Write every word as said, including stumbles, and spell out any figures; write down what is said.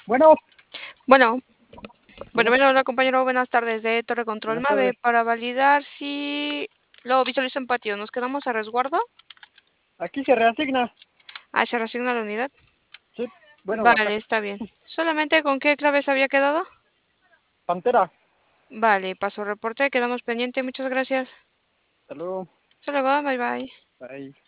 Bueno, Bueno, bueno, bueno, bueno, hola compañero, buenas tardes de Torre Control buenas MAVE. tardes. Para validar si lo visualizo en patio, ¿nos quedamos a resguardo? Aquí se reasigna. Ah, se resigna la unidad. Sí, bueno, la Vale, casa. está bien. ¿Solamente con qué clave se había quedado? Pantera. Vale, paso reporte, quedamos pendiente, muchas gracias. Hasta luego. Hasta luego, bye bye. Bye.